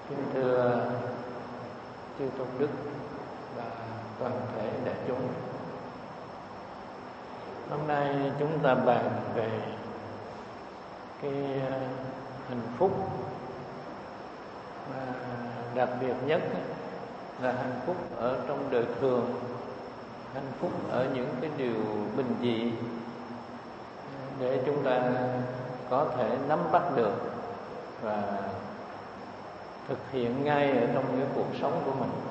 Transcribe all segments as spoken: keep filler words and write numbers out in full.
Kính thưa chư tôn đức và toàn thể đại chúng, hôm nay chúng ta bàn về cái hạnh phúc mà đặc biệt nhất là hạnh phúc ở trong đời thường, hạnh phúc ở những cái điều bình dị để chúng ta có thể nắm bắt được và thực hiện ngay ở trong cái cuộc sống của mình.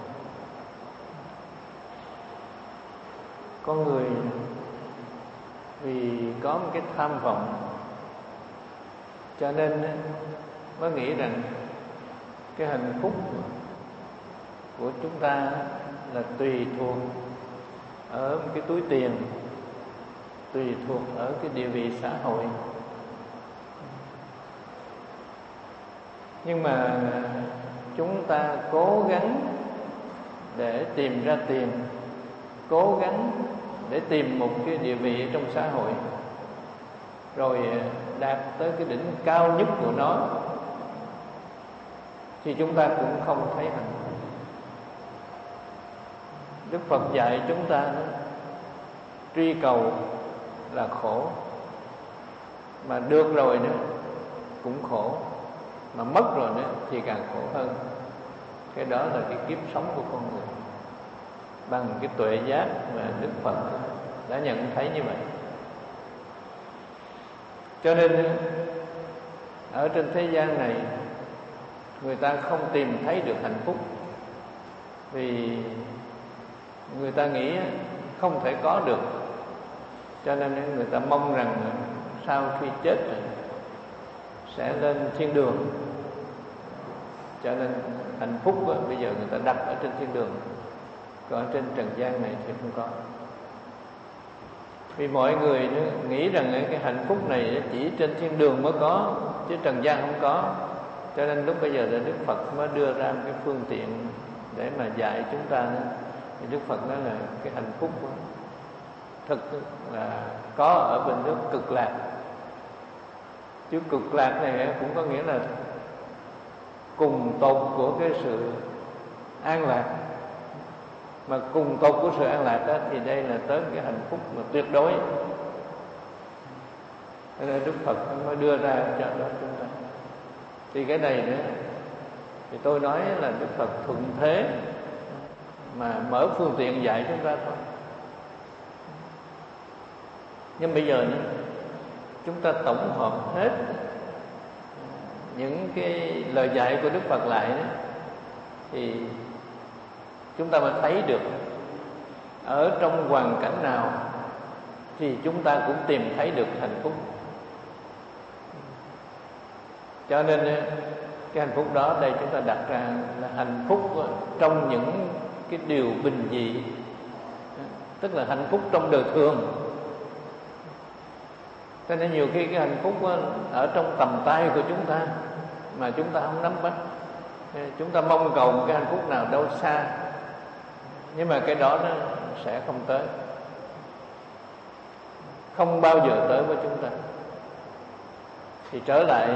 Con người vì có một cái tham vọng cho nên mới nghĩ rằng cái hạnh phúc của chúng ta là tùy thuộc ở một cái túi tiền, tùy thuộc ở cái địa vị xã hội. Nhưng mà chúng ta cố gắng để tìm ra tiền, cố gắng để tìm một cái địa vị trong xã hội, rồi đạt tới cái đỉnh cao nhất của nó, thì chúng ta cũng không thấy hạnh phúc. Đức Phật dạy chúng ta đó, truy cầu là khổ, mà được rồi đó cũng khổ, mà mất rồi đó thì càng khổ hơn. Cái đó là cái kiếp sống của con người bằng cái tuệ giác mà Đức Phật đã nhận thấy như vậy. Cho nên ở trên thế gian này người ta không tìm thấy được hạnh phúc, vì người ta nghĩ không thể có được, cho nên người ta mong rằng sau khi chết sẽ lên thiên đường. Cho nên hạnh phúc đó, bây giờ người ta đặt ở trên thiên đường, còn ở trên trần gian này thì không có. Vì mọi người đó nghĩ rằng cái hạnh phúc này chỉ trên thiên đường mới có, chứ trần gian không có. Cho nên lúc bây giờ là Đức Phật mới đưa ra một cái phương tiện để mà dạy chúng ta đó. Thì Đức Phật nói là cái hạnh phúc đó, thực là có ở bên nước Cực Lạc. Chứ Cực Lạc này cũng có nghĩa là cùng tột của cái sự an lạc. Mà cùng tột của sự an lạc đó, thì đây là tới cái hạnh phúc mà tuyệt đối. Thế nên Đức Phật mới đưa ra cho đó chúng ta. Thì cái này nữa thì tôi nói là Đức Phật thuận thế mà mở phương tiện dạy chúng ta thôi. Nhưng bây giờ nữa, chúng ta tổng hợp hết những cái lời dạy của Đức Phật lại đó, thì chúng ta mới thấy được ở trong hoàn cảnh nào thì chúng ta cũng tìm thấy được hạnh phúc. Cho nên cái hạnh phúc đó đây chúng ta đặt ra là hạnh phúc trong những cái điều bình dị, tức là hạnh phúc trong đời thường. Cho nên nhiều khi cái hạnh phúc ở trong tầm tay của chúng ta mà chúng ta không nắm bắt. Chúng ta mong cầu một cái hạnh phúc nào đâu xa, nhưng mà cái đó nó sẽ không tới, không bao giờ tới với chúng ta. Thì trở lại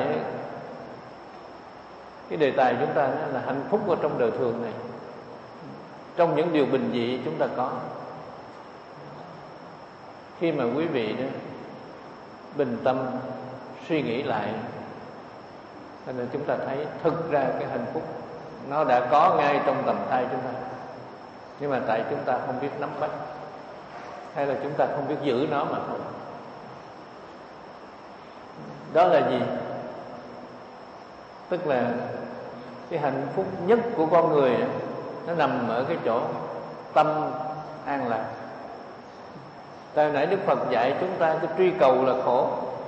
cái đề tài chúng ta là hạnh phúc ở trong đời thường này, trong những điều bình dị chúng ta có. Khi mà quý vị đó bình tâm suy nghĩ lại, nên chúng ta thấy thực ra cái hạnh phúc nó đã có ngay trong tầm tay chúng ta, nhưng mà tại chúng ta không biết nắm bắt, hay là chúng ta không biết giữ nó mà thôi. Đó là gì? Tức là cái hạnh phúc nhất của con người nó nằm ở cái chỗ tâm an lạc. Tại nãy Đức Phật dạy chúng ta cái truy cầu là khổ.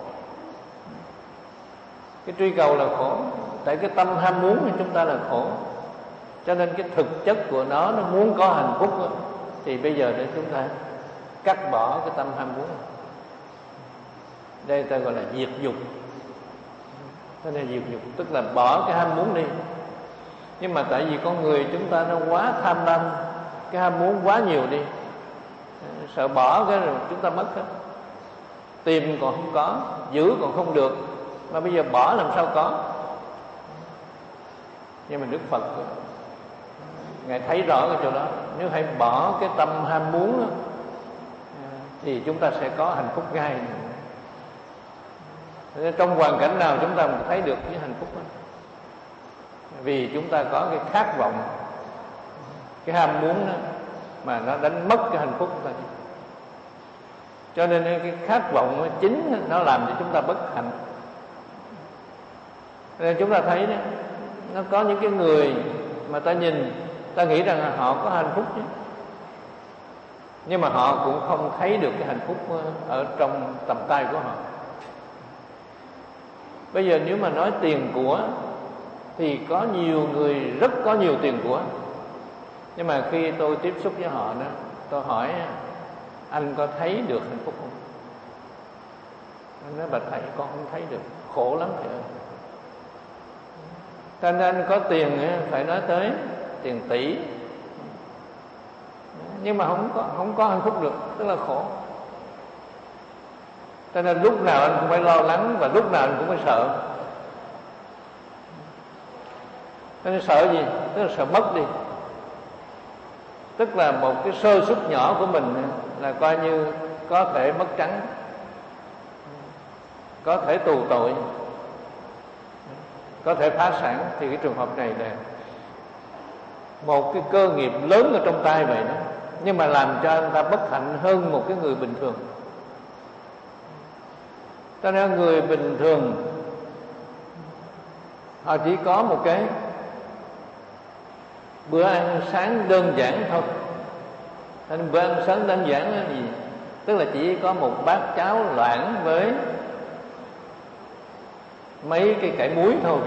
Cái truy cầu là khổ, tại cái tâm ham muốn của chúng ta là khổ. Cho nên cái thực chất của nó, nó muốn có hạnh phúc đó, thì bây giờ để chúng ta cắt bỏ cái tâm ham muốn. Đây ta gọi là diệt dục. Thế nên diệt dục tức là bỏ cái ham muốn đi. Nhưng mà tại vì con người chúng ta nó quá tham lam, cái ham muốn quá nhiều đi, sợ bỏ cái rồi chúng ta mất hết. Tìm còn không có, giữ còn không được, mà bây giờ bỏ làm sao có. Nhưng mà Đức Phật Ngài thấy rõ cái chỗ đó. Nếu hãy bỏ cái tâm ham muốn đó, thì chúng ta sẽ có hạnh phúc ngay. Trong hoàn cảnh nào chúng ta cũng thấy được cái hạnh phúc đó. Vì chúng ta có cái khát vọng, cái ham muốn đó, mà nó đánh mất cái hạnh phúc của ta. Cho nên cái khát vọng chính nó làm cho chúng ta bất hạnh. Nên chúng ta thấy đó, nó có những cái người mà ta nhìn, ta nghĩ rằng là họ có hạnh phúc chứ, nhưng mà họ cũng không thấy được cái hạnh phúc ở trong tầm tay của họ. Bây giờ nếu mà nói tiền của thì có nhiều người rất có nhiều tiền của, nhưng mà khi tôi tiếp xúc với họ đó, tôi hỏi anh có thấy được hạnh phúc không? Anh nói bà thầy con không thấy được, khổ lắm thầy ơi. Cho nên anh có tiền phải nói tới tiền tỷ, nhưng mà không có không có hạnh phúc được, tức là khổ. Cho nên lúc nào anh cũng phải lo lắng và lúc nào anh cũng phải sợ. Cho nên sợ gì? Tức là sợ mất đi. Tức là một cái sơ suất nhỏ của mình là coi như có thể mất trắng, có thể tù tội, có thể phá sản. Thì cái trường hợp này là một cái cơ nghiệp lớn ở trong tay vậy đó, nhưng mà làm cho anh ta bất hạnh hơn một cái người bình thường. Cho nên người bình thường họ chỉ có một cái bữa ăn sáng đơn giản thôi. Nên bữa ăn sáng đơn giản là gì? Tức là chỉ có một bát cháo loãng với mấy cái cải muối thôi.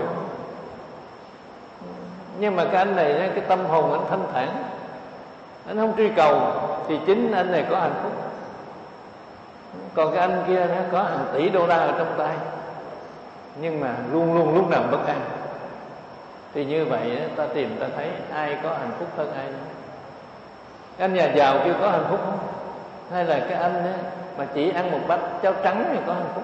Nhưng mà cái anh này, cái tâm hồn anh thanh thản, anh không truy cầu, thì chính anh này có hạnh phúc. Còn cái anh kia nó có hàng tỷ đô la ở trong tay, nhưng mà luôn luôn lúc nào bất an. Thì như vậy ta tìm ta thấy ai có hạnh phúc hơn ai nữa. Cái anh nhà giàu kia có hạnh phúc không? Hay là cái anh mà chỉ ăn một bát cháo trắng thì có hạnh phúc?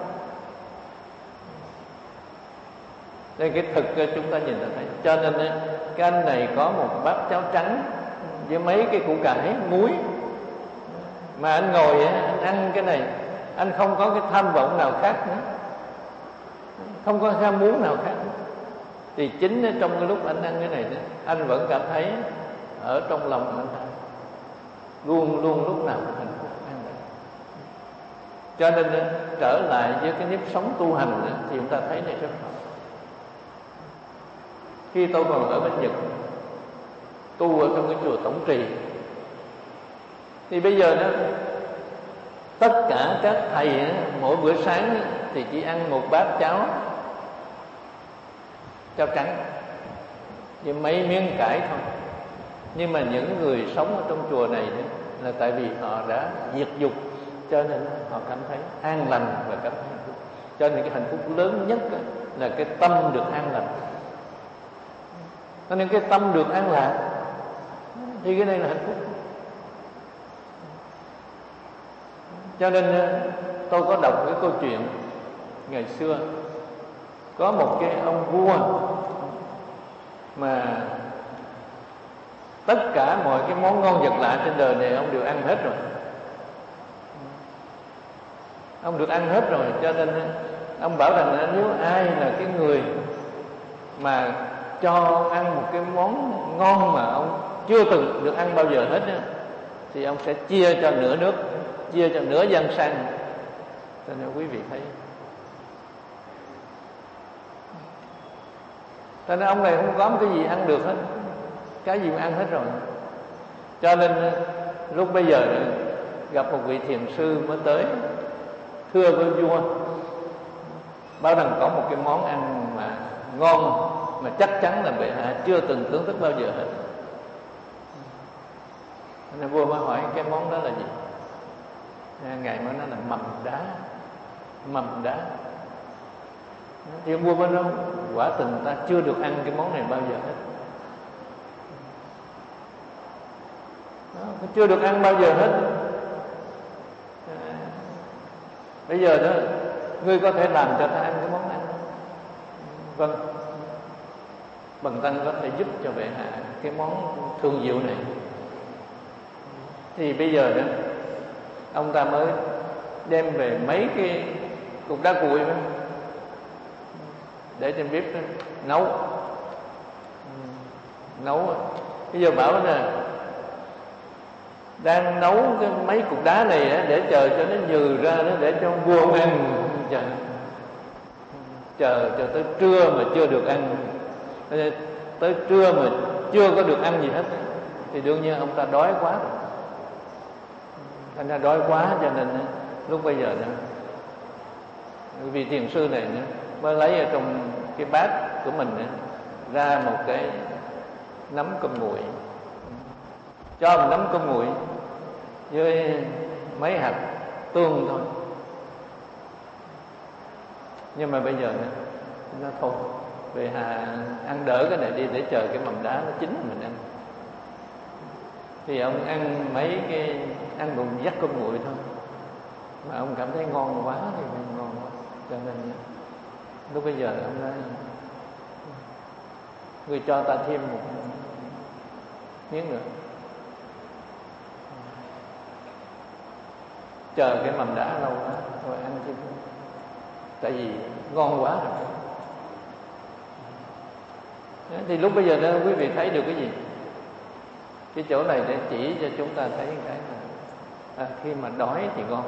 Đây cái thực chúng ta nhìn ta thấy. Cho nên cái anh này có một bát cháo trắng với mấy cái củ cải, muối, mà anh ngồi anh ăn cái này, anh không có cái tham vọng nào khác nữa, không có ham muốn nào khác nữa. Thì chính trong cái lúc anh ăn cái này, anh vẫn cảm thấy ở trong lòng anh ta luôn luôn lúc nào hạnh phúc an lạc. Cho nên trở lại với cái nếp sống tu hành thì chúng ta thấy này rất rõ. Khi tôi còn ở bên Nhật tu ở trong cái chùa Tổng Trì, thì bây giờ đó tất cả các thầy mỗi bữa sáng thì chỉ ăn một bát cháo cháo trắng với mấy miếng cải thôi. Nhưng mà những người sống ở trong chùa này là tại vì họ đã diệt dục, cho nên họ cảm thấy an lành và cảm thấy hạnh phúc. Cho nên cái hạnh phúc lớn nhất là cái tâm được an lành. Cho nên cái tâm được an lạc thì cái này là hạnh phúc. Cho nên tôi có đọc cái câu chuyện ngày xưa có một cái ông vua mà tất cả mọi cái món ngon vật lạ trên đời này ông đều ăn hết rồi. Ông được ăn hết rồi, cho nên ông bảo rằng nếu ai là cái người mà cho ăn một cái món ngon mà ông chưa từng được ăn bao giờ hết á, thì ông sẽ chia cho nửa nước, chia cho nửa dân sang. Cho nên quý vị thấy, cho nên ông này không có một cái gì ăn được hết, cái gì mà ăn hết rồi. Cho nên lúc bây giờ gặp một vị thiền sư mới tới thưa với vua, bảo rằng có một cái món ăn mà ngon mà chắc chắn là bệ hạ chưa từng thưởng thức bao giờ hết. Nên vua mới hỏi cái món đó là gì? Ngài mới nói là mầm đá. Mầm đá. Thì vua mới nói quả tình ta chưa được ăn cái món này bao giờ hết. Đó, chưa được ăn bao giờ hết. Bây giờ đó ngươi có thể làm cho ta ăn cái món ăn. Vâng. bần tăng có thể giúp cho bệ hạ cái món thương diệu này. Thì bây giờ đó ông ta mới đem về mấy cái cục đá cuội đó, để trên bếp đó, nấu nấu bây giờ bảo nè, đang nấu cái mấy cục đá này đó, để chờ cho nó nhừ ra đó, để cho vua ăn. Chờ chờ cho tới trưa mà chưa được ăn, tới trưa mà chưa có được ăn gì hết, thì đương nhiên ông ta đói quá rồi. Anh ta đói quá cho nên lúc bây giờ đó, vị thiền sư này nữa, mới lấy ở trong cái bát của mình nữa, ra một cái nắm cơm nguội, cho một nắm cơm nguội với mấy hạt tương thôi. Nhưng mà bây giờ nữa, nó thôi, về hà ăn đỡ cái này đi, để chờ cái mầm đá nó chín mình ăn. Thì ông ăn mấy cái, ăn một dắt cơm nguội thôi, mà ông cảm thấy ngon quá thì ngon quá, cho nên lúc bây giờ ông nói người cho ta thêm một miếng nữa, chờ cái mầm đá lâu quá rồi ăn chứ, tại vì ngon quá rồi. Thì lúc bây giờ đó quý vị thấy được cái gì? Cái chỗ này để chỉ cho chúng ta thấy cái là à, khi mà đói thì ngon.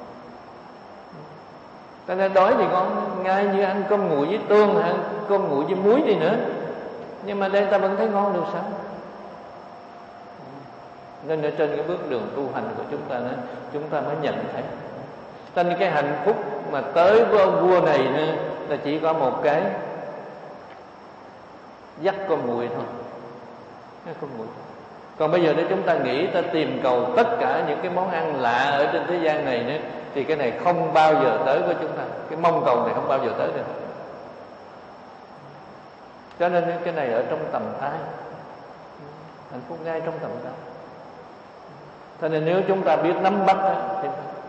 Ta nên đói thì ngon, ngay như ăn cơm nguội với tương, ăn cơm nguội với muối đi nữa, nhưng mà đây ta vẫn thấy ngon được sao? Nên ở trên cái bước đường tu hành của chúng ta đó, chúng ta mới nhận thấy trên cái hạnh phúc mà tới với ông vua này nữa, là chỉ có một cái dắt con nguội thôi, cái con nguội. Còn bây giờ nếu chúng ta nghĩ, ta tìm cầu tất cả những cái món ăn lạ ở trên thế gian này nữa, thì cái này không bao giờ tới với chúng ta. Cái mong cầu này không bao giờ tới được. Cho nên cái này ở trong tầm tay, hạnh phúc ngay trong tầm tay. Cho nên nếu chúng ta biết nắm bắt thì...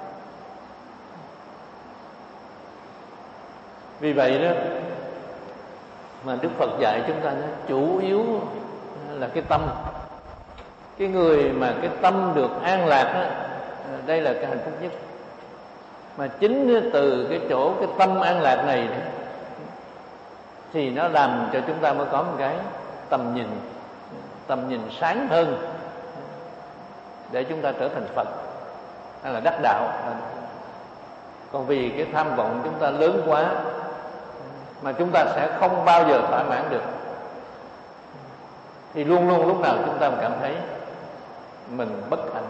Vì vậy đó mà Đức Phật dạy chúng ta đó, chủ yếu là cái tâm. Cái người mà cái tâm được an lạc đó, đây là cái hạnh phúc nhất. Mà chính từ cái chỗ cái tâm an lạc này đó, thì nó làm cho chúng ta mới có một cái tầm nhìn, tầm nhìn sáng hơn, để chúng ta trở thành Phật hay là đắc đạo. Còn vì cái tham vọng chúng ta lớn quá, mà chúng ta sẽ không bao giờ thỏa mãn được, thì luôn luôn lúc nào chúng ta cảm thấy mình bất hạnh.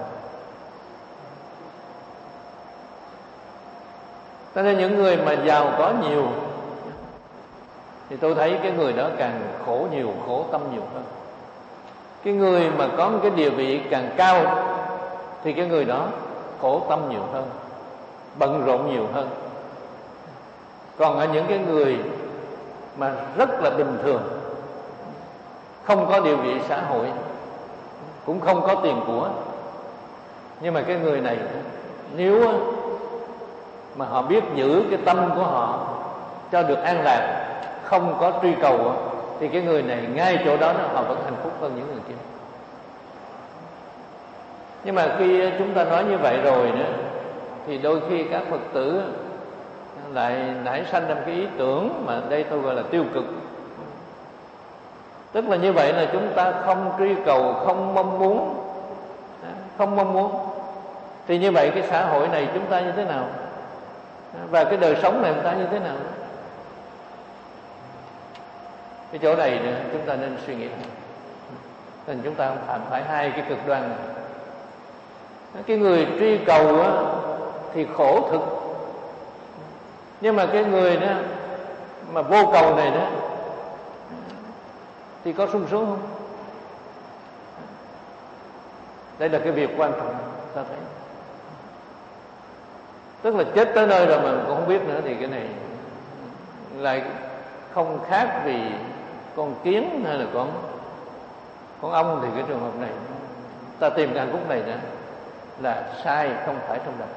Cho nên những người mà giàu có nhiều, thì tôi thấy cái người đó càng khổ nhiều, khổ tâm nhiều hơn. Cái người mà có một cái địa vị càng cao, thì cái người đó khổ tâm nhiều hơn, bận rộn nhiều hơn. Còn ở những cái người mà rất là bình thường, không có địa vị xã hội, cũng không có tiền của, nhưng mà cái người này nếu mà họ biết giữ cái tâm của họ cho được an lạc, không có truy cầu, thì cái người này ngay chỗ đó họ vẫn hạnh phúc hơn những người kia. Nhưng mà khi chúng ta nói như vậy rồi nữa, thì đôi khi các Phật tử lại nảy sanh ra cái ý tưởng mà đây tôi gọi là tiêu cực. Tức là như vậy là chúng ta không truy cầu, không mong muốn, không mong muốn. Thì như vậy cái xã hội này chúng ta như thế nào? Và cái đời sống này chúng ta như thế nào? Cái chỗ này nữa chúng ta nên suy nghĩ. Nên chúng ta không phạm phải hai cái cực đoan này. Cái người truy cầu á, thì khổ thực. Nhưng mà cái người đó mà vô cầu này đó, thì có sung sướng không? Đây là cái việc quan trọng ta thấy. Tức là chết tới nơi rồi mà cũng không biết nữa, thì cái này lại không khác vì con kiến hay là con con ong. Thì cái trường hợp này ta tìm cái hạnh phúc này nữa là sai, không phải trong đạo.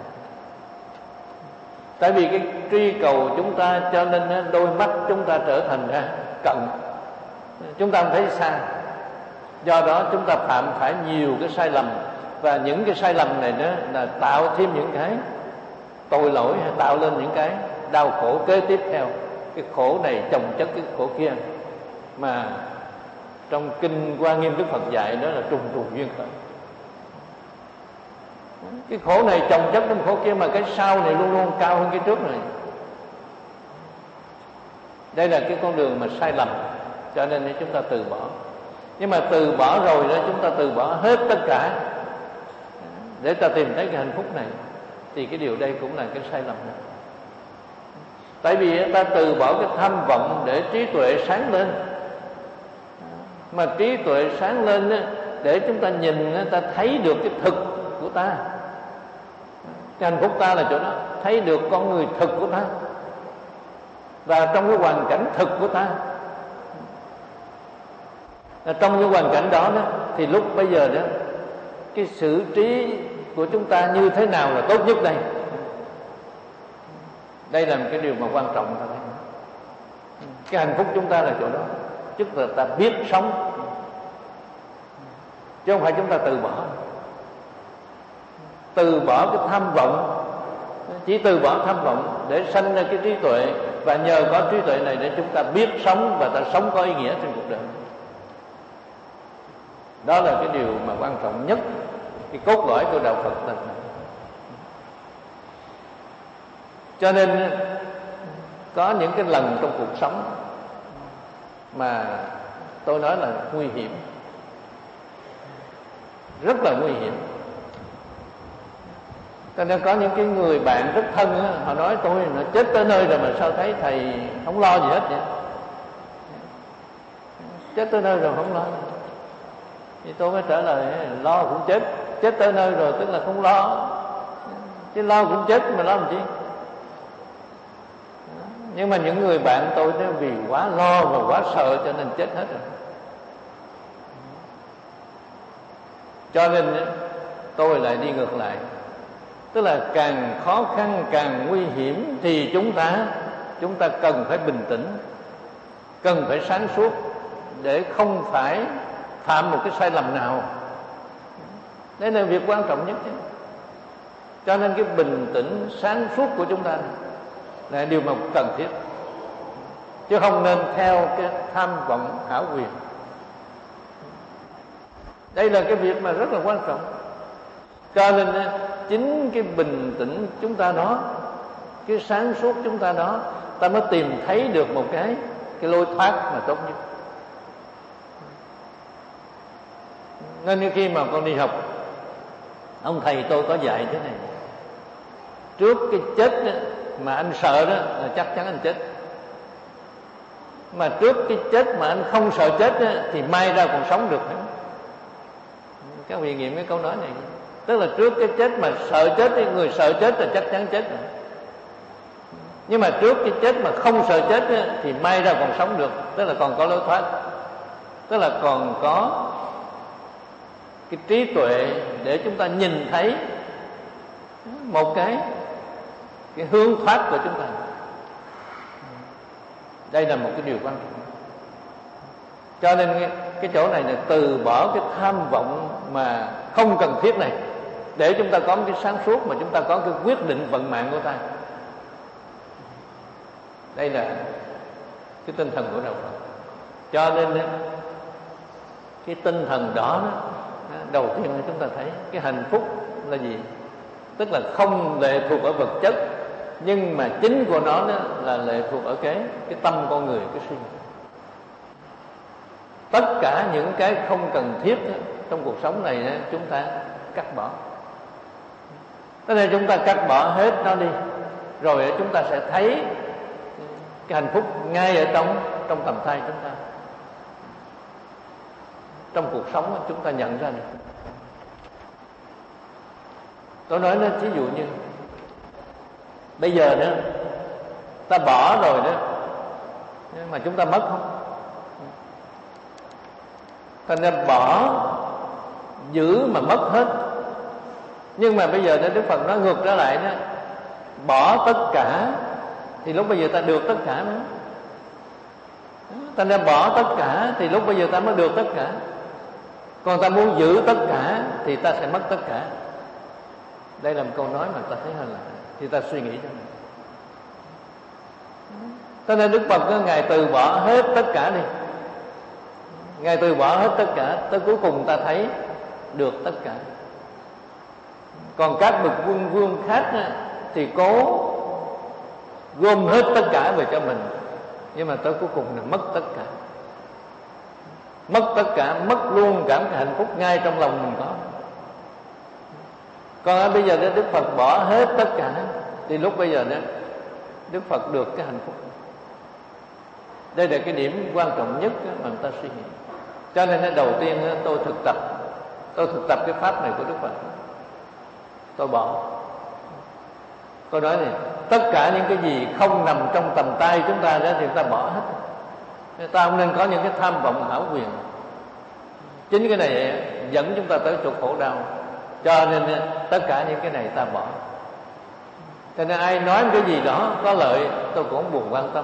Tại vì cái truy cầu chúng ta, cho nên đôi mắt chúng ta trở thành ra cận, chúng ta không thấy xa. Do đó chúng ta phạm phải nhiều cái sai lầm, và những cái sai lầm này đó là tạo thêm những cái tội lỗi, hay tạo lên những cái đau khổ kế tiếp theo. Cái khổ này chồng chất cái khổ kia, mà trong kinh Hoa Nghiêm Đức Phật dạy đó là trùng trùng duyên khởi. Cái khổ này chồng chất trong khổ kia, mà cái sau này luôn luôn cao hơn cái trước này. Đây là cái con đường mà sai lầm, cho nên chúng ta từ bỏ. Nhưng mà từ bỏ rồi đó, chúng ta từ bỏ hết tất cả để ta tìm thấy cái hạnh phúc này, thì cái điều đây cũng là cái sai lầm này. Tại vì ta từ bỏ cái tham vọng để trí tuệ sáng lên. Mà trí tuệ sáng lên đó, để chúng ta nhìn, ta thấy được cái thực của ta. Cái hạnh phúc ta là chỗ đó, thấy được con người thực của ta, và trong cái hoàn cảnh thực của ta. Trong cái hoàn cảnh đó, đó thì lúc bây giờ đó, cái xử trí của chúng ta như thế nào là tốt nhất đây? Đây là một cái điều mà quan trọng ta thấy. Cái hạnh phúc chúng ta là chỗ đó, tức là ta biết sống, chứ không phải chúng ta từ bỏ. Từ bỏ cái tham vọng, chỉ từ bỏ tham vọng để sanh ra cái trí tuệ, và nhờ có trí tuệ này để chúng ta biết sống, và ta sống có ý nghĩa trên cuộc đời. Đó là cái điều mà quan trọng nhất, cái cốt lõi của đạo Phật là. Cho nên có những cái lần trong cuộc sống mà tôi nói là nguy hiểm, rất là nguy hiểm. Cho nên có những cái người bạn rất thân á, họ nói tôi nó chết tới nơi rồi mà sao thấy thầy không lo gì hết vậy? Chết tới nơi rồi không lo. Thì tôi mới trả lời lo cũng chết, chết tới nơi rồi tức là không lo, chứ lo cũng chết mà lo làm chi. Nhưng mà những người bạn tôi đó vì quá lo và quá sợ cho nên chết hết rồi. Cho nên tôi lại đi ngược lại, tức là càng khó khăn, càng nguy hiểm thì chúng ta chúng ta cần phải bình tĩnh, cần phải sáng suốt để không phải phạm một cái sai lầm nào. Đây là việc quan trọng nhất. Cho nên cái bình tĩnh sáng suốt của chúng ta là điều mà cần thiết, chứ không nên theo cái tham vọng hão quyền. Đây là cái việc mà rất là quan trọng. Cho nên chính cái bình tĩnh chúng ta đó, cái sáng suốt chúng ta đó, ta mới tìm thấy được một cái cái lối thoát mà tốt nhất. Nên khi mà con đi học, ông thầy tôi có dạy thế này: trước cái chết đó, mà anh sợ đó là chắc chắn anh chết. Mà trước cái chết mà anh không sợ chết đó, thì may ra còn sống được. Các vị nghiệm cái câu nói này. Tức là trước cái chết mà sợ chết thì người sợ chết là chắc chắn chết rồi. Nhưng mà trước cái chết mà không sợ chết đó, thì may ra còn sống được. Tức là còn có lối thoát, tức là còn có cái trí tuệ để chúng ta nhìn thấy một cái cái hướng thoát của chúng ta. Đây là một cái điều quan trọng. Cho nên cái, cái chỗ này là từ bỏ cái tham vọng mà không cần thiết này, để chúng ta có một cái sáng suốt, mà chúng ta có cái quyết định vận mạng của ta. Đây là cái tinh thần của đạo Phật. Cho nên cái tinh thần đó, đó đầu tiên là chúng ta thấy cái hạnh phúc là gì? Tức là không lệ thuộc ở vật chất, nhưng mà chính của nó đó là lệ thuộc ở cái cái tâm con người, cái suy nghĩ. Tất cả những cái không cần thiết đó, trong cuộc sống này đó, chúng ta cắt bỏ. Thế nên chúng ta cắt bỏ hết nó đi, rồi chúng ta sẽ thấy cái hạnh phúc ngay ở trong trong tầm tay chúng ta. Trong cuộc sống chúng ta nhận ra được. Tôi nói nó ví dụ như bây giờ nữa ta bỏ rồi đó, nhưng mà chúng ta mất không? Thành ra bỏ giữ mà mất hết. Nhưng mà bây giờ Đức Phật nói ngược trở lại đó, bỏ tất cả thì lúc bây giờ ta được tất cả nữa. Ta nên bỏ tất cả thì lúc bây giờ ta mới được tất cả. Còn ta muốn giữ tất cả thì ta sẽ mất tất cả. Đây là một câu nói mà ta thấy hơi lạ, thì ta suy nghĩ cho mình. Cho nên Đức Phật Ngài từ bỏ hết tất cả đi. Ngài từ bỏ hết tất cả, tới cuối cùng ta thấy được tất cả. Còn các bậc quân vương khác thì cố gom hết tất cả về cho mình, nhưng mà tới cuối cùng là mất tất cả. Mất tất cả, mất luôn cả cái hạnh phúc ngay trong lòng mình có. Còn bây giờ Đức Phật bỏ hết tất cả thì lúc bây giờ đó Đức Phật được cái hạnh phúc. Đây là cái điểm quan trọng nhất mà người ta suy nghĩ. Cho nên đầu tiên tôi thực tập Tôi thực tập cái pháp này của Đức Phật. Tôi bỏ. Tôi nói này, tất cả những cái gì không nằm trong tầm tay chúng ta đó thì ta bỏ hết. Người ta không nên có những cái tham vọng hão quyền. Chính cái này dẫn chúng ta tới chỗ khổ đau. Cho nên tất cả những cái này ta bỏ. Cho nên ai nói cái gì đó có lợi tôi cũng không buồn quan tâm.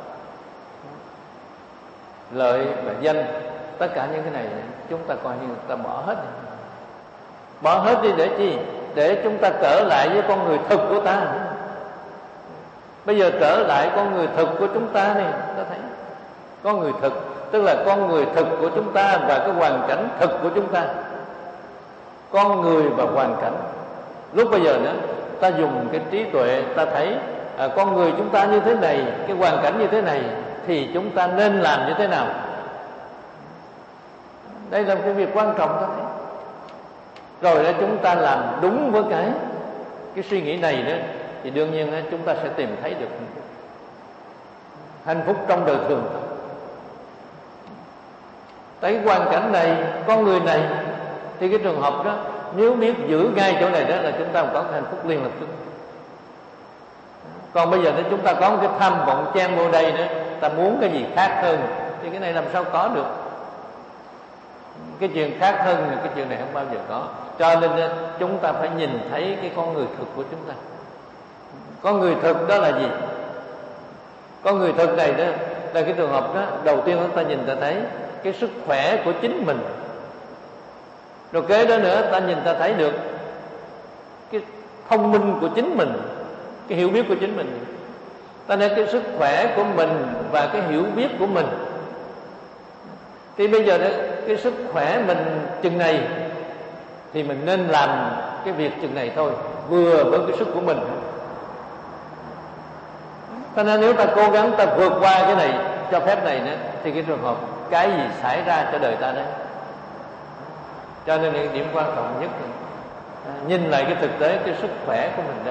Lợi và danh, tất cả những cái này chúng ta coi như ta bỏ hết đi. Bỏ hết đi để chi? Để chúng ta trở lại với con người thực của ta. Bây giờ trở lại con người thực của chúng ta này, ta thấy con người thực, tức là con người thực của chúng ta và cái hoàn cảnh thực của chúng ta. Con người và hoàn cảnh. Lúc bây giờ nữa ta dùng cái trí tuệ, ta thấy à, con người chúng ta như thế này, cái hoàn cảnh như thế này, thì chúng ta nên làm như thế nào. Đây là cái việc quan trọng ta thấy. Rồi đó chúng ta làm đúng với cái cái suy nghĩ này đó, thì đương nhiên đó, chúng ta sẽ tìm thấy được hạnh phúc. Hạnh phúc trong đời thường. Tại hoàn cảnh này, con người này, thì cái trường hợp đó nếu biết giữ ngay chỗ này đó là chúng ta có cái hạnh phúc liền lập tức. Còn bây giờ nếu chúng ta có một cái tham vọng chen vô đây nữa, ta muốn cái gì khác hơn, thì cái này làm sao có được. Cái chuyện khác hơn thì cái chuyện này không bao giờ có. Cho nên chúng ta phải nhìn thấy cái con người thực của chúng ta. Con người thực đó là gì? Con người thực này đó là cái trường hợp đó. Đầu tiên chúng ta nhìn ta thấy cái sức khỏe của chính mình. Rồi kế đó nữa ta nhìn ta thấy được cái thông minh của chính mình, cái hiểu biết của chính mình. Ta nói cái sức khỏe của mình và cái hiểu biết của mình. Thì bây giờ đó, cái sức khỏe mình chừng này thì mình nên làm cái việc chừng này thôi, vừa với cái sức của mình. Cho nên nếu ta cố gắng ta vượt qua cái này, cho phép này nữa, thì cái trường hợp cái gì xảy ra cho đời ta đấy. Cho nên cái điểm quan trọng nhất là nhìn lại cái thực tế, cái sức khỏe của mình đây.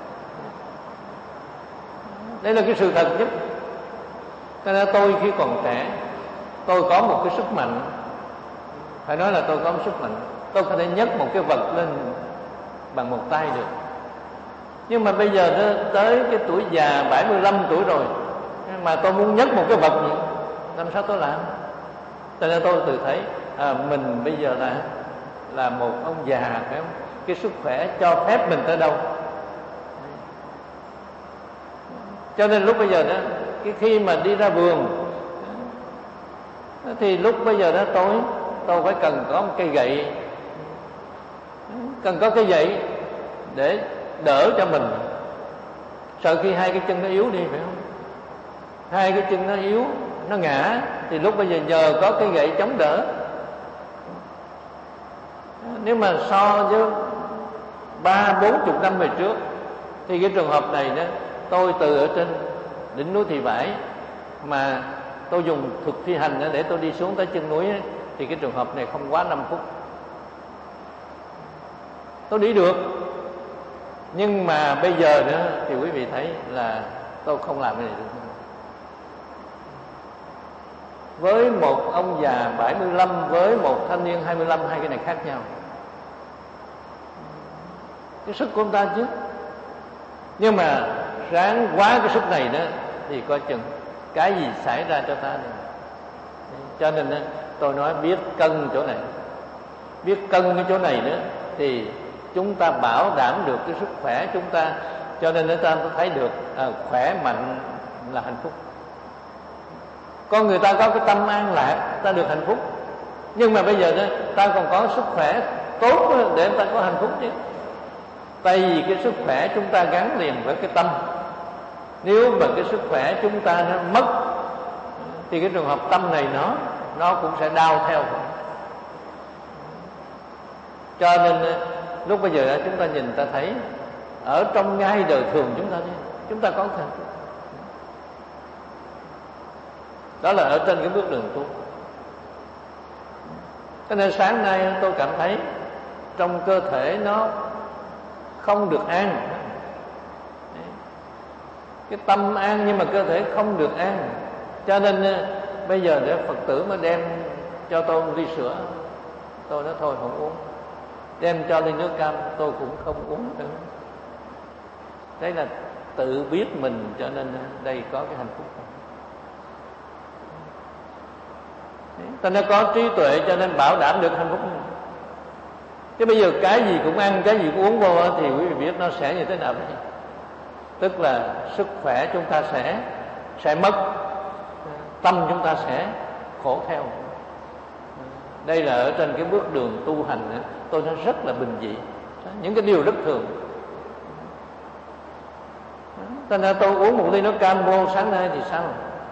Đây là cái sự thật nhất. Cho nên tôi khi còn trẻ, tôi có một cái sức mạnh. Phải nói là tôi có một sức mạnh. Tôi có thể nhấc một cái vật lên bằng một tay được. Nhưng mà bây giờ nó tới cái tuổi già bảy mươi lăm tuổi rồi, mà tôi muốn nhấc một cái vật gì, làm sao tôi làm? Cho nên tôi tự thấy à, mình bây giờ là là một ông già, phải không? Cái sức khỏe cho phép mình tới đâu. Cho nên lúc bây giờ đó, cái khi mà đi ra vườn thì lúc bây giờ đó tôi tôi phải cần có một cây gậy, cần có cây gậy để đỡ cho mình. Sợ khi hai cái chân nó yếu đi, phải không? Hai cái chân nó yếu, nó ngã, thì lúc bây giờ nhờ có cây gậy chống đỡ. Nếu mà so với ba bốn chục năm về trước thì cái trường hợp này đó, tôi từ ở trên đỉnh núi Thị Vải mà tôi dùng thực phi hành để tôi đi xuống tới chân núi, thì cái trường hợp này không quá năm phút tôi đi được. Nhưng mà bây giờ nữa thì quý vị thấy là tôi không làm cái này được. Với một ông già bảy mươi lăm, với một thanh niên hai mươi lăm, hai cái này khác nhau. Cái sức của ông ta chứ. Nhưng mà ráng quá cái sức này đó thì coi chừng cái gì xảy ra cho ta này. Cho nên đó, tôi nói biết cân chỗ này, biết cân cái chỗ này nữa thì chúng ta bảo đảm được cái sức khỏe chúng ta. Cho nên chúng ta thấy được à, khỏe mạnh là hạnh phúc. Con người ta có cái tâm an lạc, ta được hạnh phúc. Nhưng mà bây giờ đó, ta còn có sức khỏe tốt để ta có hạnh phúc chứ. Tại vì cái sức khỏe chúng ta gắn liền với cái tâm. Nếu mà cái sức khỏe chúng ta nó mất thì cái trường hợp tâm này nó nó cũng sẽ đau theo. Cho nên lúc bây giờ chúng ta nhìn ta thấy ở trong ngay đời thường chúng ta chúng ta có hạnh phúc. Đó là ở trên cái bước đường tu. Cho nên sáng nay tôi cảm thấy trong cơ thể nó không được an. Cái tâm an nhưng mà cơ thể không được an. Cho nên bây giờ để Phật tử mà đem cho tôi một ly sữa, tôi nói thôi không uống. Đem cho ly nước cam, tôi cũng không uống nữa. Đấy là tự biết mình, cho nên đây có cái hạnh phúc. Ta nó có trí tuệ cho nên bảo đảm được hạnh phúc. Chứ bây giờ cái gì cũng ăn, cái gì cũng uống vô thì quý vị biết nó sẽ như thế nào đấy. Tức là sức khỏe chúng ta sẽ sẽ mất, tâm chúng ta sẽ khổ theo. Đây là ở trên cái bước đường tu hành, tôi nói rất là bình dị, những cái điều rất thường. Cho nên tôi uống một ly nước cam vô sáng nay thì sao?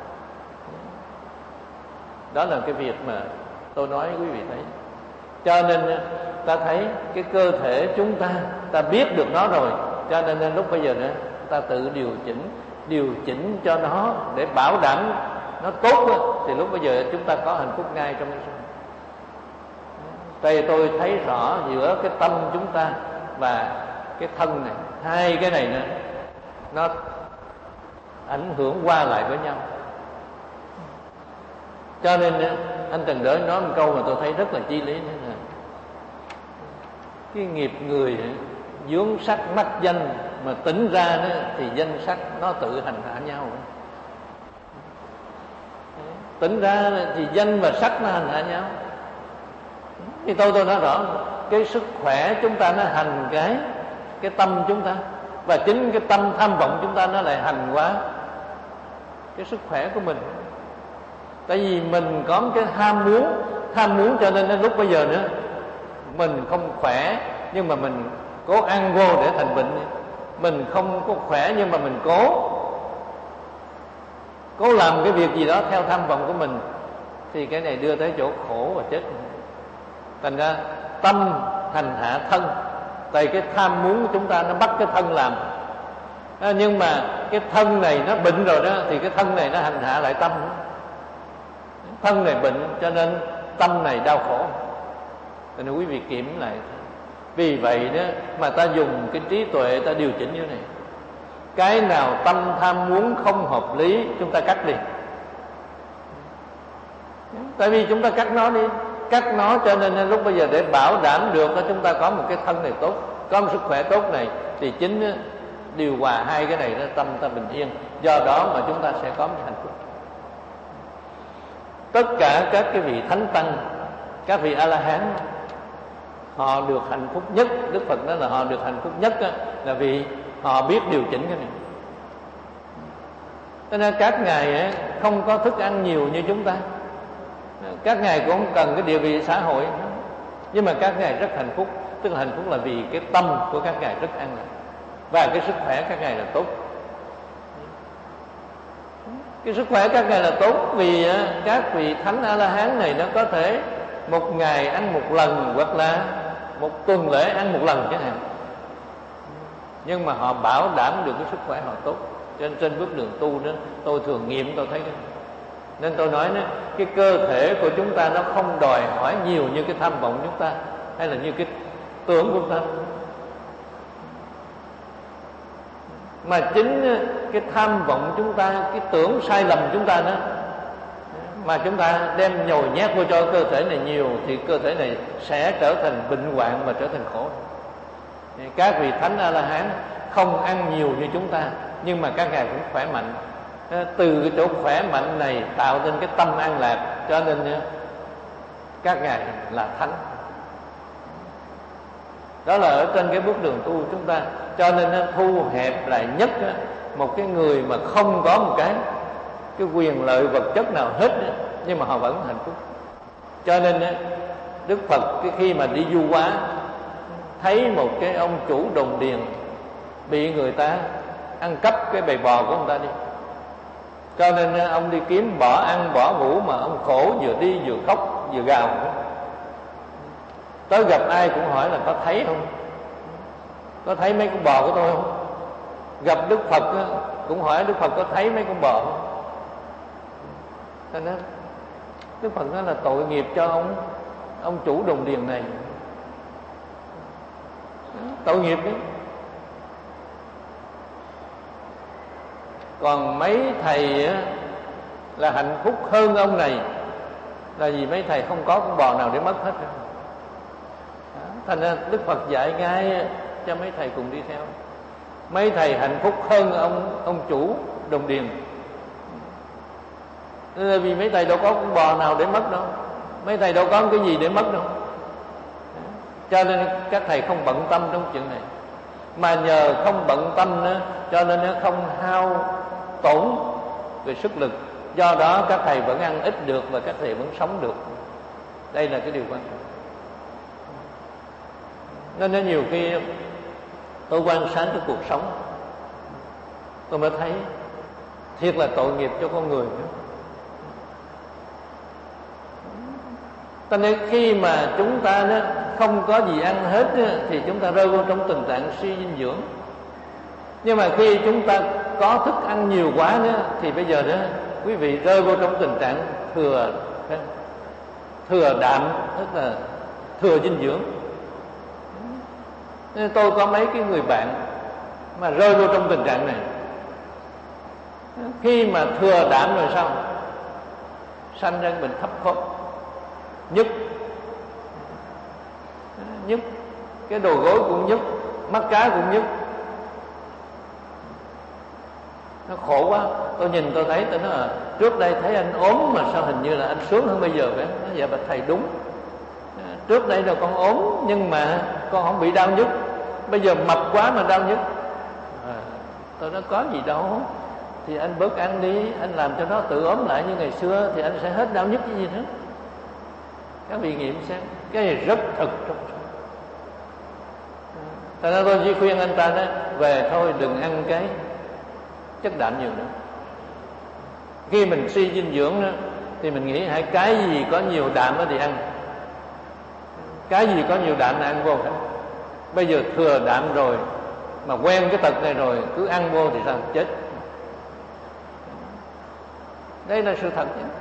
Đó là cái việc mà tôi nói quý vị thấy. Cho nên ta thấy cái cơ thể chúng ta, ta biết được nó rồi. Cho nên lúc bây giờ nữa ta tự điều chỉnh, điều chỉnh cho nó để bảo đảm nó tốt đó, thì lúc bây giờ chúng ta có hạnh phúc ngay trong cái sinh. Đây tôi thấy rõ giữa cái tâm chúng ta và cái thân này, hai cái này nữa nó ảnh hưởng qua lại với nhau. Cho nên anh Trần Đới nói một câu mà tôi thấy rất là chi lý nữa là cái nghiệp người vướng sắc mắc danh mà tính ra đó, thì danh sắc nó tự hành hạ nhau. Tính ra thì danh và sắc nó hành hạ nhau. Thì tôi tôi nói rõ cái sức khỏe chúng ta nó hành cái cái tâm chúng ta, và chính cái tâm tham vọng chúng ta nó lại hành quá cái sức khỏe của mình. Tại vì mình có cái ham muốn, tham muốn cho nên đến lúc bây giờ nữa mình không khỏe nhưng mà mình cố ăn vô để thành bệnh. Mình không có khỏe nhưng mà mình cố cố làm cái việc gì đó theo tham vọng của mình, thì cái này đưa tới chỗ khổ và chết. Thành ra tâm hành hạ thân. Tại cái tham muốn của chúng ta nó bắt cái thân làm, à, nhưng mà cái thân này nó bệnh rồi đó, thì cái thân này nó hành hạ lại tâm. Thân này bệnh cho nên tâm này đau khổ. Cho nên quý vị kiểm lại. Vì vậy đó mà ta dùng cái trí tuệ ta điều chỉnh như thế này. Cái nào tâm tham muốn không hợp lý chúng ta cắt đi. Tại vì chúng ta cắt nó đi, cắt nó cho nên lúc bây giờ để bảo đảm được đó, chúng ta có một cái thân này tốt, có một sức khỏe tốt này, thì chính điều hòa hai cái này đó, tâm ta bình yên. Do đó mà chúng ta sẽ có một hạnh phúc. Tất cả các cái vị thánh tăng, các vị A La Hán, họ được hạnh phúc nhất. Đức Phật nói là họ được hạnh phúc nhất đó, là vì họ biết điều chỉnh cái này. Cho nên các ngài ấy, không có thức ăn nhiều như chúng ta. Các ngài cũng không cần cái địa vị xã hội, nhưng mà các ngài rất hạnh phúc. Tức là hạnh phúc là vì cái tâm của các ngài rất an lạc, và cái sức khỏe các ngài là tốt. Cái sức khỏe các ngài là tốt vì các vị thánh A-la-hán này nó có thể một ngày ăn một lần, hoặc là một tuần lễ ăn một lần chẳng hạn, nhưng mà họ bảo đảm được cái sức khỏe họ tốt. Trên trên bước đường tu đó, tôi thường nghiệm tôi thấy cái này. Nên tôi nói đó, cái cơ thể của chúng ta nó không đòi hỏi nhiều như cái tham vọng chúng ta, hay là như cái tưởng của chúng ta. Mà chính cái tham vọng chúng ta, cái tưởng sai lầm chúng ta đó, mà chúng ta đem nhồi nhét vô cho cơ thể này nhiều, thì cơ thể này sẽ trở thành bệnh hoạn và trở thành khổ. Các vị thánh A-la-hán không ăn nhiều như chúng ta, nhưng mà các ngài cũng khỏe mạnh. Từ cái chỗ khỏe mạnh này tạo nên cái tâm an lạc, cho nên các ngài là thánh. Đó là ở trên cái bước đường tu chúng ta. Cho nên nó thu hẹp lại nhất một cái người mà không có một cái cái quyền lợi vật chất nào hết, nhưng mà họ vẫn hạnh phúc. Cho nên Đức Phật cái khi mà đi du hóa, thấy một cái ông chủ đồng điền bị người ta ăn cắp cái bầy bò của ông ta đi, cho nên ông đi kiếm bỏ ăn bỏ ngủ, mà ông khổ, vừa đi vừa khóc vừa gào. Tới gặp ai cũng hỏi là có thấy không, có thấy mấy con bò của tôi không? Gặp Đức Phật cũng hỏi Đức Phật có thấy mấy con bò không? Cho nên Đức Phật nói là tội nghiệp cho ông ông chủ đồng điền này, tội nghiệp đấy. Còn mấy thầy là hạnh phúc hơn ông này, là vì mấy thầy không có con bò nào để mất hết. Thành ra Đức Phật dạy ngay cho mấy thầy cùng đi theo. Mấy thầy hạnh phúc hơn ông ông chủ đồng điền, là vì mấy thầy đâu có con bò nào để mất đâu, mấy thầy đâu có cái gì để mất đâu. Cho nên các thầy không bận tâm trong chuyện này, mà nhờ không bận tâm nữa, cho nên nó không hao tổn về sức lực. Do đó các thầy vẫn ăn ít được và các thầy vẫn sống được. Đây là cái điều quan trọng. Nên nó nhiều khi tôi quan sát cái cuộc sống, tôi mới thấy thiệt là tội nghiệp cho con người nữa. Cho nên khi mà chúng ta đó không có gì ăn hết đó, thì chúng ta rơi vào trong tình trạng suy dinh dưỡng. Nhưng mà khi chúng ta có thức ăn nhiều quá nữa, thì bây giờ đó quý vị rơi vào trong tình trạng thừa thừa đạm, tức là thừa dinh dưỡng. Nên tôi có mấy cái người bạn mà rơi vào trong tình trạng này. Khi mà thừa đạm rồi sao? Sanh ra bệnh thấp khớp, nhức nhức cái đầu gối cũng nhức, mắt cá cũng nhức, nó khổ quá. Tôi nhìn tôi thấy tôi nói là trước đây thấy anh ốm mà sao hình như là anh sướng hơn bây giờ vậy. Nó dạ bạch thầy đúng, trước đây là con ốm nhưng mà con không bị đau nhức, bây giờ mập quá mà đau nhức. À, tôi nói có gì đâu, thì anh bớt ăn đi, anh làm cho nó tự ốm lại như ngày xưa thì anh sẽ hết đau nhức cái gì nữa. Các vị nghiệm xem, cái này rất thực trong sống. Thật ra tôi chỉ khuyên anh ta đó, về thôi đừng ăn cái chất đạm nhiều nữa. Khi mình suy dinh dưỡng đó, thì mình nghĩ hãy cái gì có nhiều đạm thì ăn, cái gì có nhiều đạm là ăn vô. Bây giờ thừa đạm rồi mà quen cái tật này rồi, cứ ăn vô thì sao? Chết. Đây là sự thật nhé.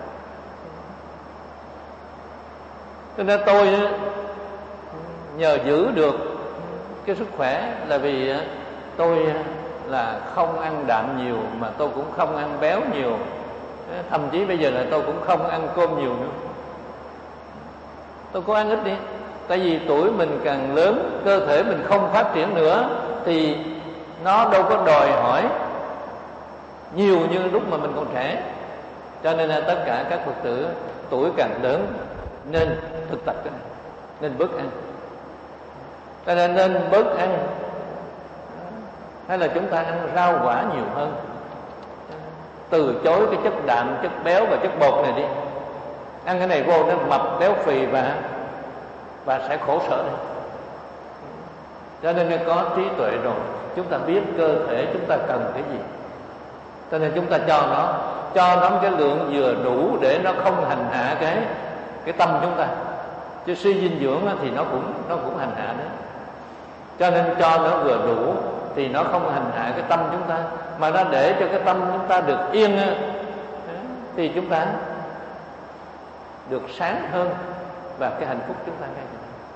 Cho nên tôi nhờ giữ được cái sức khỏe là vì tôi là không ăn đạm nhiều, mà tôi cũng không ăn béo nhiều. Thậm chí bây giờ là tôi cũng không ăn cơm nhiều nữa. Tôi có ăn ít đi. Tại vì tuổi mình càng lớn, cơ thể mình không phát triển nữa, thì nó đâu có đòi hỏi nhiều như lúc mà mình còn trẻ. Cho nên là tất cả các Phật tử tuổi càng lớn nên thực tập cái này, nên bớt ăn. Cho nên nên bớt ăn, hay là chúng ta ăn rau quả nhiều hơn, từ chối cái chất đạm, chất béo và chất bột này đi. Ăn cái này vô nó mập béo phì và và sẽ khổ sở này. Cho nên có trí tuệ rồi, chúng ta biết cơ thể chúng ta cần cái gì, cho nên chúng ta cho nó cho nó cái lượng vừa đủ để nó không hành hạ cái cái tâm chúng ta. Chứ suy dinh dưỡng thì nó cũng nó cũng hành hạ đấy. Cho nên cho nó vừa đủ thì nó không hành hạ cái tâm chúng ta, mà nó để cho cái tâm chúng ta được yên, thì chúng ta được sáng hơn và cái hạnh phúc chúng ta ngay.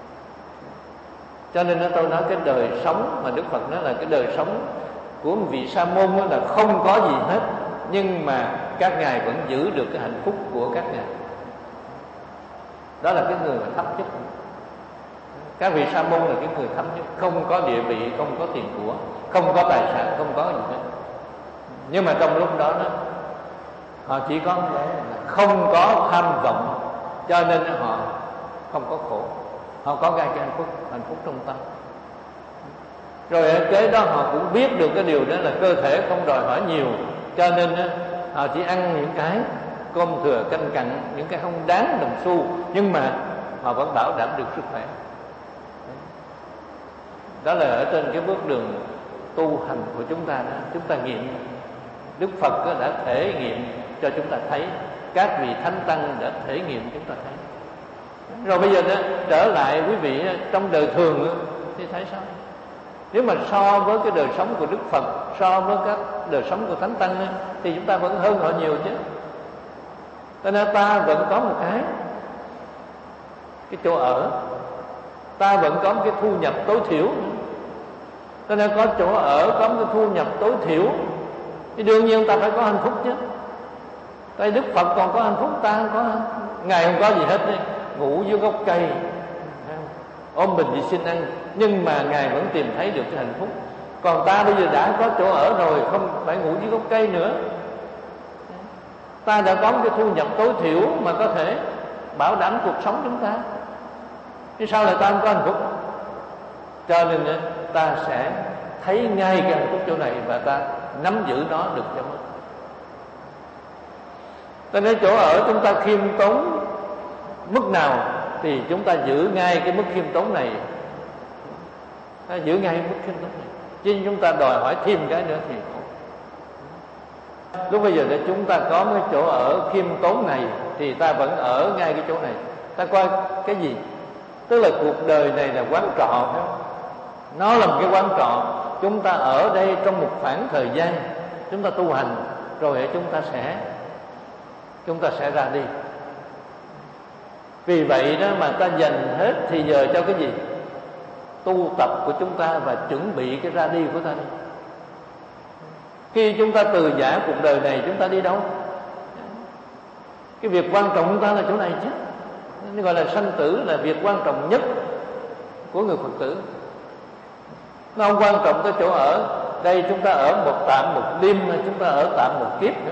Cho nên tôi nói cái đời sống mà Đức Phật nói là cái đời sống của một vị sa môn là không có gì hết, nhưng mà các ngài vẫn giữ được cái hạnh phúc của các ngài. Đó là cái người mà thấp nhất. Các vị sa môn là cái người thấp nhất, không có địa vị, không có tiền của, không có tài sản, không có gì hết. Nhưng mà trong lúc đó, đó họ chỉ có là không có tham vọng, cho nên họ không có khổ. Họ có ngay cái hạnh phúc, hạnh phúc trong tâm. Rồi ở kế đó họ cũng biết được cái điều đó là cơ thể không đòi hỏi nhiều, cho nên họ chỉ ăn những cái cơm thừa canh cặn, những cái không đáng đồng xu, nhưng mà họ vẫn bảo đảm được sức khỏe. Đó là ở trên cái bước đường tu hành của chúng ta đó, chúng ta nghiệm. Đức Phật đã thể nghiệm cho chúng ta thấy, các vị thánh tăng đã thể nghiệm chúng ta thấy. Rồi bây giờ đó, trở lại quý vị trong đời thường thì thấy sao? Nếu mà so với cái đời sống của Đức Phật, so với các đời sống của thánh tăng thì chúng ta vẫn hơn họ nhiều chứ. Cho nên ta vẫn có một cái cái chỗ ở, ta vẫn có một cái thu nhập tối thiểu. Cho nên có chỗ ở, có một cái thu nhập tối thiểu thì đương nhiên ta phải có hạnh phúc chứ. Tại Đức Phật còn có hạnh phúc, ta không có. Ngài không có gì hết đấy, ngủ dưới gốc cây, ôm bình đi xin ăn, nhưng mà Ngài vẫn tìm thấy được cái hạnh phúc. Còn ta bây giờ đã có chỗ ở rồi, không phải ngủ dưới gốc cây nữa. Ta đã có một cái thu nhập tối thiểu mà có thể bảo đảm cuộc sống chúng ta, chứ sao lại ta không có hạnh phúc? Cho nên ta sẽ thấy ngay cái hạnh phúc chỗ này và ta nắm giữ nó được cho mất. Cho nên chỗ ở chúng ta khiêm tốn mức nào thì chúng ta giữ ngay cái mức khiêm tốn này, ta giữ ngay mức khiêm tốn này, chứ chúng ta đòi hỏi thêm cái nữa thì không. Lúc bây giờ để chúng ta có cái chỗ ở khiêm tốn này thì ta vẫn ở ngay cái chỗ này. Ta coi cái gì? Tức là cuộc đời này là quán trọ, phải không? Nó là một cái quán trọ. Chúng ta ở đây trong một khoảng thời gian, chúng ta tu hành, rồi chúng ta sẽ chúng ta sẽ ra đi. Vì vậy đó mà ta dành hết thì giờ cho cái gì? Tu tập của chúng ta và chuẩn bị cái ra đi của ta đi. Khi chúng ta từ giã cuộc đời này, chúng ta đi đâu? Cái việc quan trọng của chúng ta là chỗ này chứ. Nó gọi là sanh tử, là việc quan trọng nhất của người Phật tử. Nó không quan trọng tới chỗ ở. Đây chúng ta ở một tạm một đêm, chúng ta ở tạm một kiếp nữa.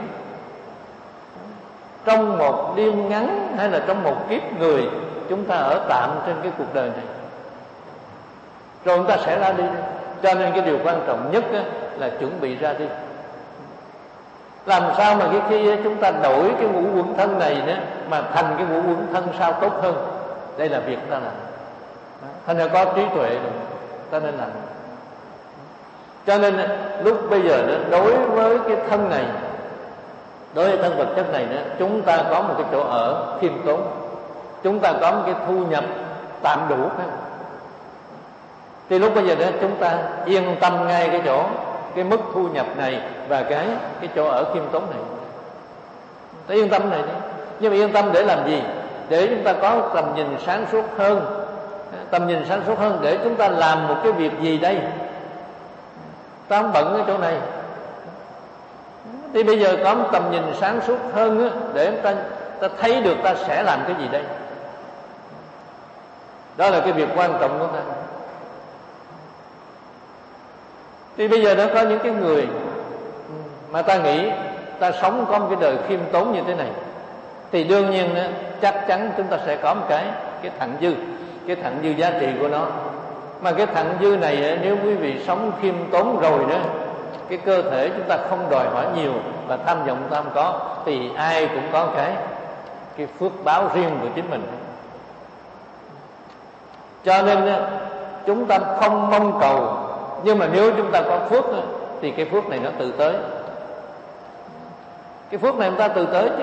Trong một đêm ngắn hay là trong một kiếp người, chúng ta ở tạm trên cái cuộc đời này, rồi chúng ta sẽ ra đi. Cho nên cái điều quan trọng nhất là chuẩn bị ra đi. Làm sao mà cái khi chúng ta đổi cái ngũ uẩn thân này nữa mà thành cái ngũ uẩn thân sao tốt hơn? Đây là việc ta làm. Thành ra có trí tuệ rồi ta nên làm. Cho nên lúc bây giờ đó, đối với cái thân này, đối với thân vật chất này nữa, chúng ta có một cái chỗ ở khiêm tốn, chúng ta có một cái thu nhập tạm đủ, phải không? Thì lúc bây giờ đó chúng ta yên tâm ngay cái chỗ, cái mức thu nhập này và cái cái chỗ ở khiêm tốn này. Ta yên tâm này đi. Nhưng mà yên tâm để làm gì? Để chúng ta có tầm nhìn sáng suốt hơn. Tầm nhìn sáng suốt hơn để chúng ta làm một cái việc gì đây? Ta không bận cái chỗ này. Thì bây giờ có một tầm nhìn sáng suốt hơn á, để ta, ta thấy được ta sẽ làm cái gì đây. Đó là cái việc quan trọng của ta. Thì bây giờ nó có những cái người mà ta nghĩ ta sống có một cái đời khiêm tốn như thế này, thì đương nhiên đó, chắc chắn chúng ta sẽ có một cái cái thặng dư, cái thặng dư giá trị của nó. Mà cái thặng dư này nếu quý vị sống khiêm tốn rồi đó, cái cơ thể chúng ta không đòi hỏi nhiều và tham vọng ta không có, thì ai cũng có cái cái phước báo riêng của chính mình. Cho nên chúng ta không mong cầu, nhưng mà nếu chúng ta có phước thì cái phước này nó tự tới. Cái phước này chúng ta tự tới chứ,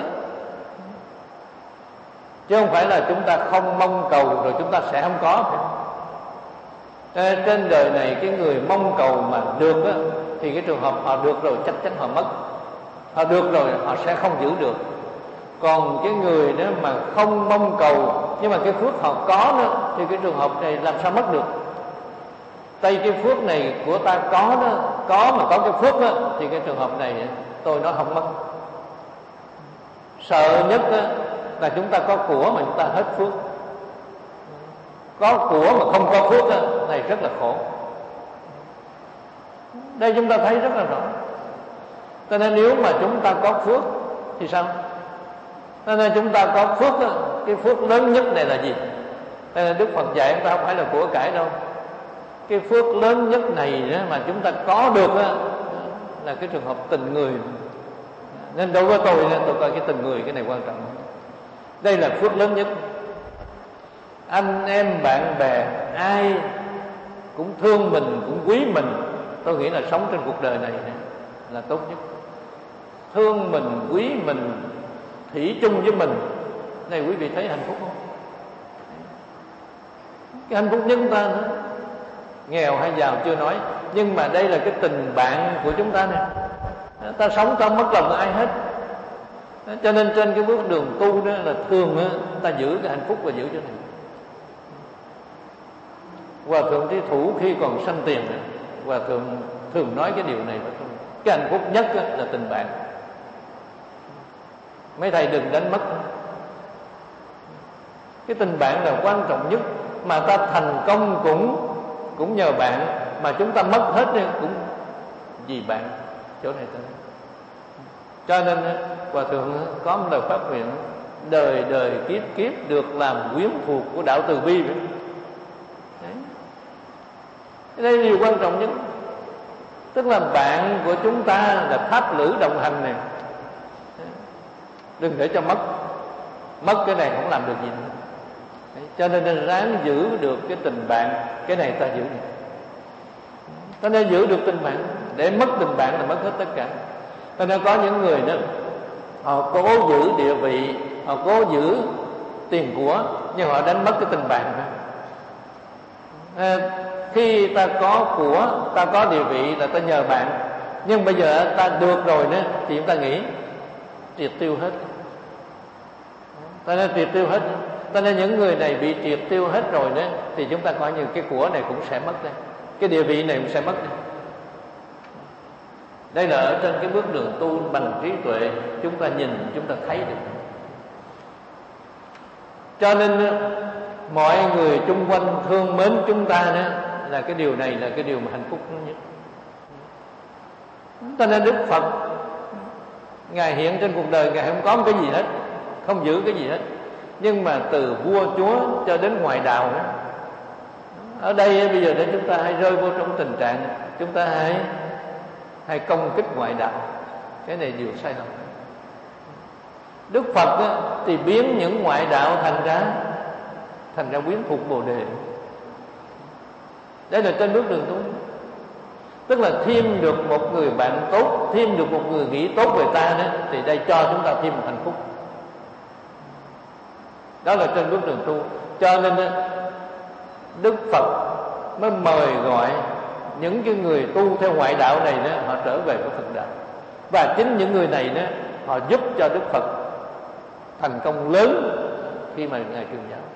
chứ không phải là chúng ta không mong cầu rồi chúng ta sẽ không có. Trên đời này cái người mong cầu mà được á, thì cái trường hợp họ được rồi chắc chắn họ mất. Họ được rồi họ sẽ không giữ được. Còn cái người đó mà không mong cầu nhưng mà cái phước họ có đó, thì cái trường hợp này làm sao mất được? Tại cái phước này của ta có đó, có mà có cái phước đó, thì cái trường hợp này tôi nói không mất. Sợ nhất đó, là chúng ta có của mà chúng ta hết phước. Có của mà không có phước đó, này rất là khổ. Đây chúng ta thấy rất là rõ. Cho nên nếu mà chúng ta có phước thì sao? Cho nên chúng ta có phước đó, cái phước lớn nhất này là gì? Đây là Đức Phật dạy chúng ta không phải là của cải đâu. Cái phước lớn nhất này đó mà chúng ta có được đó, là cái trường hợp tình người. Nên đối với tôi tôi coi cái tình người cái này quan trọng. Đây là phước lớn nhất. Anh em bạn bè ai cũng thương mình, cũng quý mình, tôi nghĩ là sống trên cuộc đời này là tốt nhất. Thương mình, quý mình, thủy chung với mình. Này quý vị thấy hạnh phúc không? Cái hạnh phúc nhất chúng ta nữa, nghèo hay giàu chưa nói, nhưng mà đây là cái tình bạn của chúng ta nè. Ta sống ta mất lòng ai hết. Cho nên trên cái bước đường tu đó là thường đó, ta giữ cái hạnh phúc và giữ cho này. Hòa thượng Trí Thủ khi còn sanh tiền, Hòa thượng thường nói cái điều này. Cái hạnh phúc nhất là tình bạn. Mấy thầy đừng đánh mất. Cái tình bạn là quan trọng nhất. Mà ta thành công cũng cũng nhờ bạn, mà chúng ta mất hết cũng vì bạn. Chỗ này ta cho nên Hòa thượng có một lời phát nguyện: đời đời kiếp kiếp được làm quyến thuộc của đạo từ bi. Đấy. Đây là điều quan trọng nhất. Tức là bạn của chúng ta là pháp lữ đồng hành này. Đừng để cho mất. Mất cái này không làm được gì nữa. Đấy. Cho nên nên ráng giữ được cái tình bạn. Cái này ta giữ được. Ta nên giữ được tình bạn. Để mất tình bạn là mất hết tất cả. Cho nên có những người đó, họ cố giữ địa vị, họ cố giữ tiền của, nhưng họ đánh mất cái tình bạn. À, khi ta có của, ta có địa vị là ta nhờ bạn, nhưng bây giờ ta được rồi đó thì chúng ta nghĩ triệt tiêu hết. Ta nên triệt tiêu hết. Ta nên những người này bị triệt tiêu hết rồi đó thì chúng ta coi như cái của này cũng sẽ mất đây, cái địa vị này cũng sẽ mất đây. Đây là ở trên cái bước đường tu bằng trí tuệ, chúng ta nhìn, chúng ta thấy được. Cho nên mọi người chung quanh thương mến chúng ta đó, là cái điều này là cái điều mà hạnh phúc nhất. Cho nên Đức Phật Ngài hiện trên cuộc đời, Ngài không có một cái gì hết, không giữ cái gì hết. Nhưng mà từ vua chúa cho đến ngoại đạo đó, ở đây bây giờ để chúng ta hay rơi vô trong tình trạng chúng ta hãy hay công kích ngoại đạo. Cái này điều sai lầm. Đức Phật á, thì biến những ngoại đạo thành ra thành ra quyến thuộc Bồ Đề. Đây là trên bước đường tu. Tức là thêm được một người bạn tốt, thêm được một người nghĩ tốt về ta đó, thì đây cho chúng ta thêm một hạnh phúc. Đó là trên bước đường tu. Cho nên Đức Phật mới mời gọi những cái người tu theo ngoại đạo này đó, họ trở về với Phật đạo. Và chính những người này đó, họ giúp cho Đức Phật thành công lớn khi mà Ngài truyền giáo.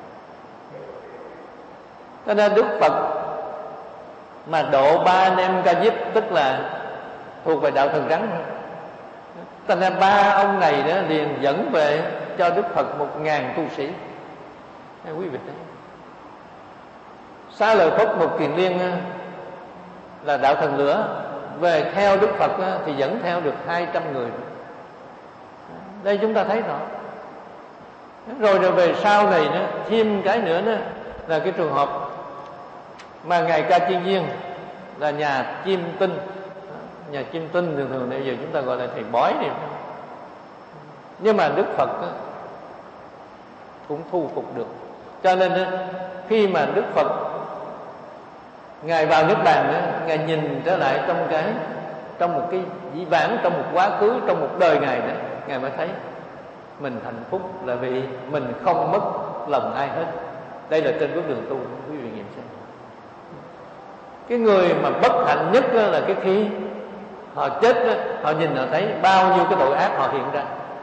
Cho nên Đức Phật mà độ ba anh em Ca Diếp, tức là thuộc về đạo Thần Rắn. Cho nên ba ông này đó liền dẫn về cho Đức Phật một ngàn tu sĩ. Hay quý vị thấy, Xá Lợi Phất một Kiền Liên là đạo thần lửa, về theo Đức Phật thì dẫn theo được hai trăm người. Đây chúng ta thấy rõ. Rồi rồi về sau này nữa, thêm cái nữa đó, là cái trường hợp mà Ngài Ca Chiên Viên là nhà chiêm tinh. Nhà chiêm tinh thường thường bây giờ chúng ta gọi là thầy bói đi. Nhưng mà Đức Phật đó, cũng thu phục được. Cho nên đó, khi mà Đức Phật Ngài vào Niết Bàn đó, Ngài nhìn trở lại trong cái trong một cái dĩ vãng, trong một quá khứ, trong một đời Ngài đó, Ngài mới thấy mình hạnh phúc là vì mình không mất lòng ai hết. Đây là trên bước đường tu, quý vị nghiệm xem. Cái người mà bất hạnh nhất là cái khi họ chết đó, họ nhìn họ thấy bao nhiêu cái tội ác họ hiện ra.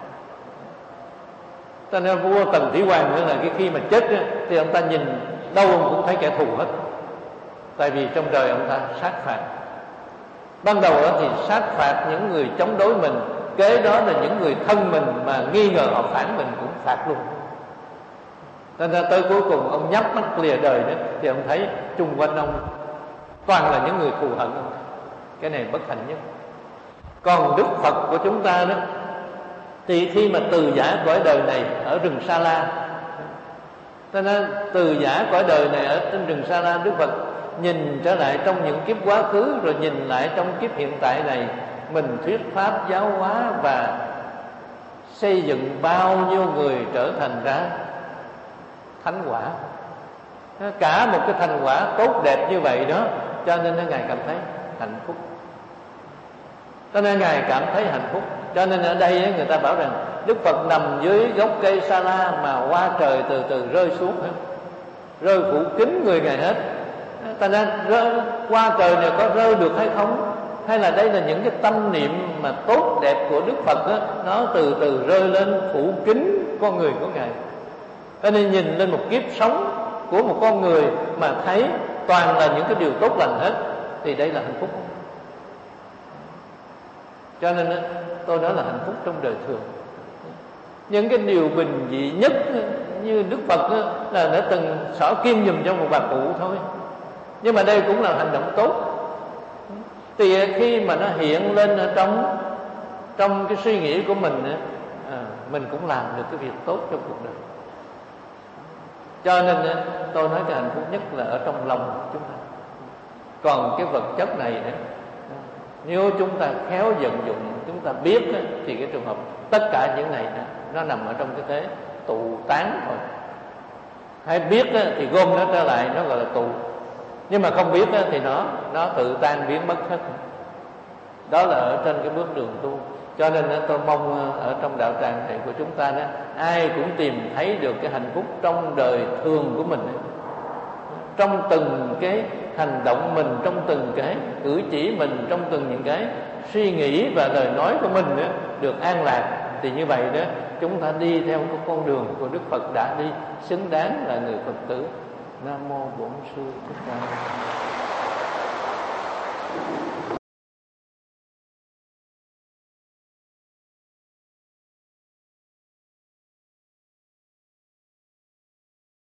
Cho nên vua Tần Thủy Hoàng nữa là cái khi mà chết đó, thì ông ta nhìn đâu ông cũng thấy kẻ thù hết. Tại vì trong đời ông ta sát phạt. Ban đầu đó thì sát phạt những người chống đối mình, kế đó là những người thân mình mà nghi ngờ họ phản mình cũng phạt luôn. Cho nên tới cuối cùng ông nhắm mắt lìa đời đó, thì ông thấy chung quanh ông toàn là những người thù hận ông. Cái này bất hạnh nhất. Còn Đức Phật của chúng ta đó, thì khi mà từ giả cõi đời này ở rừng Sa La, cho nên từ giả cõi đời này ở trên rừng Sa La, Đức Phật nhìn trở lại trong những kiếp quá khứ, rồi nhìn lại trong kiếp hiện tại này, mình thuyết pháp giáo hóa và xây dựng bao nhiêu người trở thành ra thánh quả. Cả một cái thành quả tốt đẹp như vậy đó, cho nên Ngài cảm thấy hạnh phúc. Cho nên Ngài cảm thấy hạnh phúc. Cho nên ở đây người ta bảo rằng Đức Phật nằm dưới gốc cây sa la mà hoa trời từ từ rơi xuống, rơi phủ kín người Ngài hết. Ta nên rơi, hoa trời này có rơi được hay không? Hay là đây là những cái tâm niệm mà tốt đẹp của Đức Phật đó, nó từ từ rơi lên phủ kín con người của Ngài. Cho nên nhìn lên một kiếp sống của một con người mà thấy toàn là những cái điều tốt lành hết, thì đây là hạnh phúc. Cho nên tôi nói là hạnh phúc trong đời thường. Những cái điều bình dị nhất như Đức Phật là đã từng xỏ kim giùm cho một bà cụ thôi, nhưng mà đây cũng là hành động tốt. Thì khi mà nó hiện lên ở trong trong cái suy nghĩ của mình, à, mình cũng làm được cái việc tốt trong cuộc đời. Cho nên tôi nói cái hạnh phúc nhất là ở trong lòng chúng ta. Còn cái vật chất này nữa, nếu chúng ta khéo vận dụng, chúng ta biết thì cái trường hợp tất cả những này nó nằm ở trong cái thế tụ tán thôi. Hay biết thì gom nó trở lại, nó gọi là tụ. Nhưng mà không biết thì nó nó tự tan biến mất hết. Đó là ở trên cái bước đường tu. Cho nên tôi mong ở trong đạo tràng này của chúng ta đó, ai cũng tìm thấy được cái hạnh phúc trong đời thường của mình, trong từng cái hành động mình, trong từng cái cử chỉ mình, trong từng những cái suy nghĩ và lời nói của mình đó, được an lạc. Thì như vậy đó, chúng ta đi theo cái con đường của Đức Phật đã đi, xứng đáng là người Phật tử. Nam mô Bổn Sư Thích Ca Mâu Ni.